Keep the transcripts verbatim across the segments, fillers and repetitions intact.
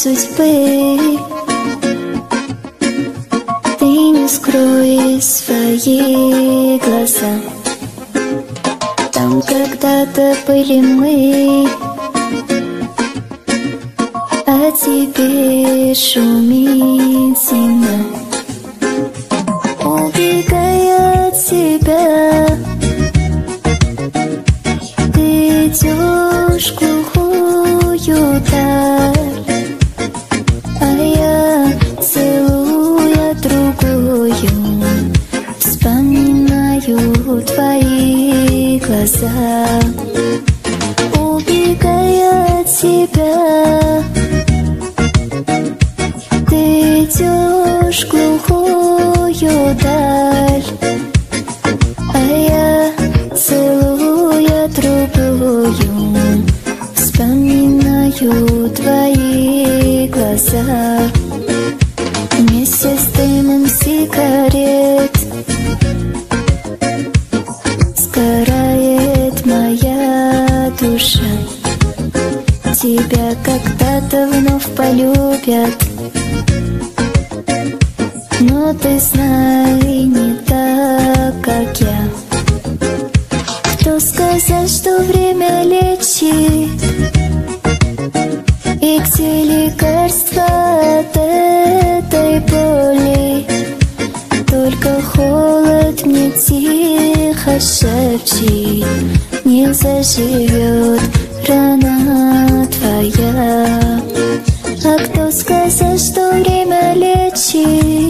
судьбы. Ты не скрой свои глаза. Там когда-то были мы, а теперь шумит зима. Убегая от тебя, ты идешь в глухую даль, а я, целуя другую, вспоминаю твои глаза. Убегая от тебя, ты идешь в глухую даль, а я, целуя другую, вспоминаю твои глаза. Вместе с дымом сигарет сгорает моя душа. Тебя когда-то вновь полюбят, но ты знай, не так, как я. Кто сказал, что время лечит? И где лекарство от этой боли? Только холод мне тихо шепчет: не заживет рана твоя. А кто сказал, что время лечит?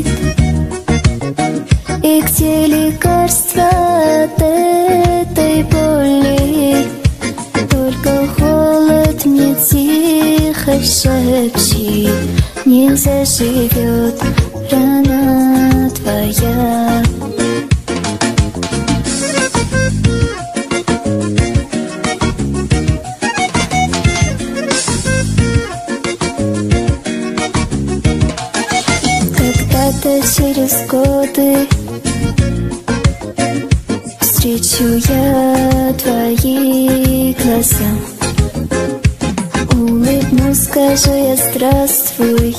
И где лекарство от этой боли? Только холод мне тихо шепчет: не заживет рана твоя. Когда-то через годы встречу я твои глаза, улыбнусь, скажу я здравствуй,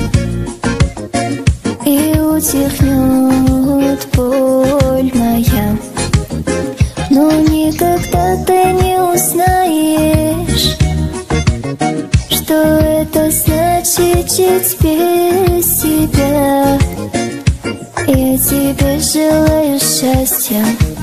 и утихнет боль моя. Но никогда ты не узнаешь, что это значит жить без тебя. Я тебе желаю счастья,